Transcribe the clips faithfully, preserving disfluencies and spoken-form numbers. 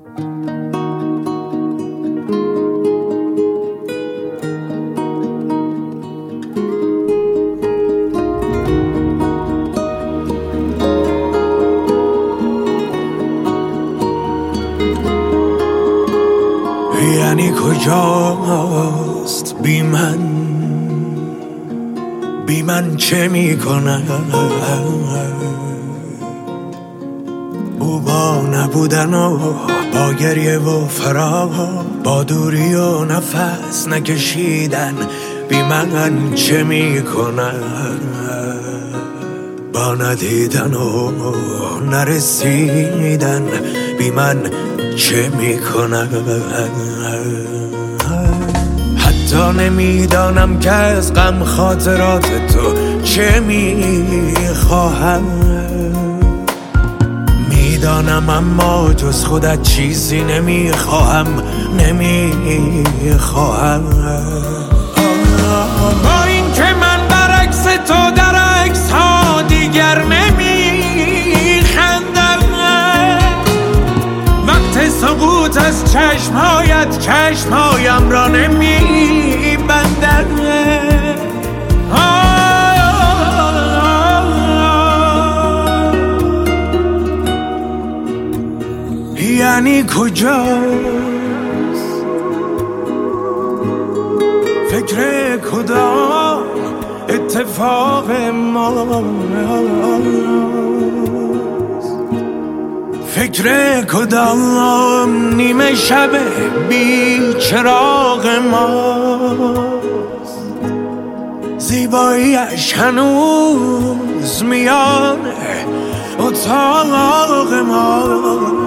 یعنی کجاست بی من، بی من چه میکنه؟ او با نبودن و با گریه و فراق، با دوری و نفس نکشیدن، بی من چه میکنه؟ با ندیدن و نرسیدن، بی من چه میکنه؟ حتی نمیدانم که از غم خاطرات تو چه میخواهم، میدانم اما جز خودت چیزی نمیخواهم، نمیخواهم. با این که من برعکس تو در عکس ها دیگر نمیخندم، وقت سقوط از چشمهایت چشمهایم را نمیبندم. یعنی کجاست فکر کدام اتفاق ماست، فکر کدام نیمه شب بی چراغ ماست، زیباییش هنوز میان اتاق ماست.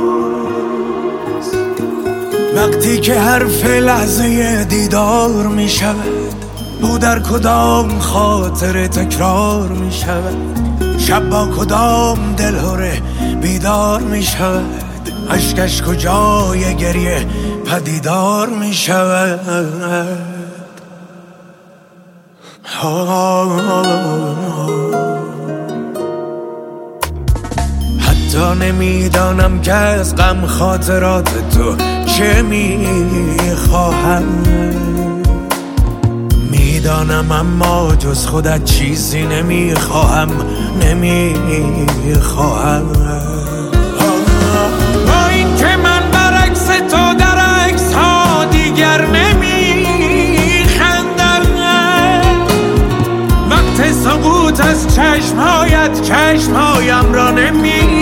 وقتی که حرف لحظه دیدار می شود، او در کدام خاطر تکرار می شود، شب با کدام دلهره بیدار می شود، عشقش کجای گریه پدیدار می شود. حتی نمیدانم که از غم خاطرات تو چه میخواهم، میدانم اما جز خودت چیزی نمیخواهم، نمیخواهم. با این که من برعکس تو در عکس ها دیگر نمیخندم، وقت سقوط از چشمهایت چشمهایم را نمی